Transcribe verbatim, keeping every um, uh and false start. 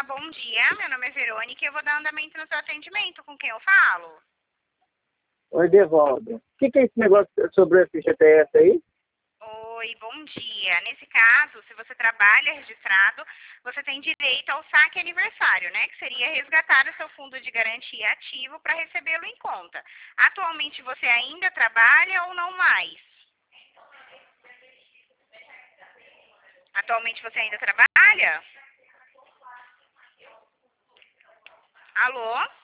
bom dia. Meu nome é Verônica e eu vou dar andamento no seu atendimento. Com quem eu falo? Oi, Devaldo. O que, que é esse negócio sobre o F G T S aí? Oi, bom dia. Nesse caso, se você trabalha registrado, você tem direito ao saque aniversário, né? Que seria resgatar o seu fundo de garantia ativo para recebê-lo em conta. Atualmente você ainda trabalha ou não mais? Atualmente você ainda trabalha? Alô?